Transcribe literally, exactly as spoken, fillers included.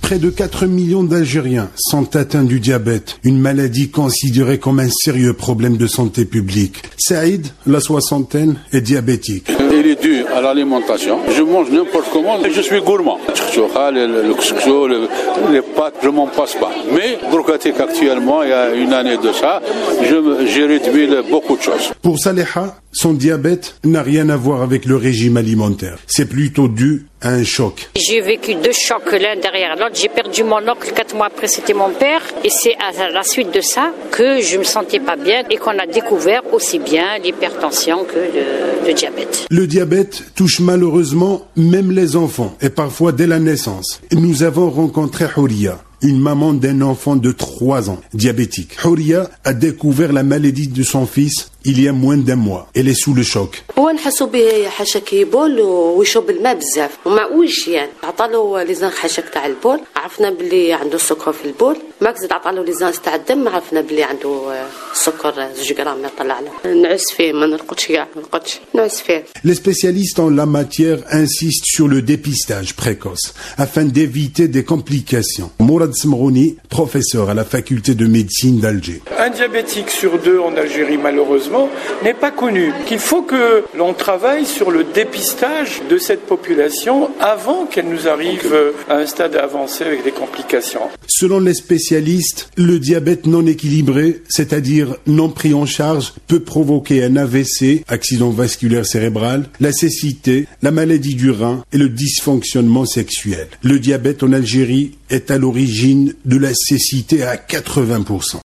Près de quatre millions d'Algériens sont atteints du diabète, une maladie considérée comme un sérieux problème de santé publique. Saïd, la soixantaine, est diabétique. Il est dû à l'alimentation. Je mange n'importe comment et je suis gourmand. Le couscous, les pâtes, je m'en passe pas. Mais brocatique actuellement, il y a une année de ça, je, j'ai réduit beaucoup de choses. Pour Saleha, son diabète n'a rien à voir avec le régime alimentaire. C'est plutôt dû à un choc. J'ai vécu deux chocs l'un derrière l'autre. J'ai perdu mon oncle quatre mois après, c'était mon père. Et c'est à la suite de ça que je me sentais pas bien et qu'on a découvert aussi bien l'hypertension que le, le diabète. Le diabète touche malheureusement même les enfants et parfois dès la naissance. Nous avons rencontré Houria, une maman d'un enfant de trois ans, diabétique. Houria a découvert la maladie de son fils il y a moins d'un mois. Elle est sous le choc. هو نحسوا به حاشا كيبول ويشرب الماء بزاف ومعويش يعني عطالو ليزان حاشاك تاع البول عرفنا باللي عنده السكر في البول ماك زيد عطالو ليزان تاع الدم عرفنا باللي عنده السكر زوج غرام يطلع له نعس فيه ما نرقدش كاع ما نرقدش نعس فيه. Les spécialistes en la matière insistent sur le dépistage précoce afin d'éviter des complications. Mourad Smrouni, professeur à la faculté de médecine d'Alger. Un diabétique sur deux en Algérie malheureusement n'est pas connu. Il faut que l'on travaille sur le dépistage de cette population avant qu'elle nous arrive à un stade avancé avec des complications. Selon les spécialistes, le diabète non équilibré, c'est-à-dire non pris en charge, peut provoquer un A V C, accident vasculaire cérébral, la cécité, la maladie du rein et le dysfonctionnement sexuel. Le diabète en Algérie est à l'origine de la cécité à quatre-vingts pour cent.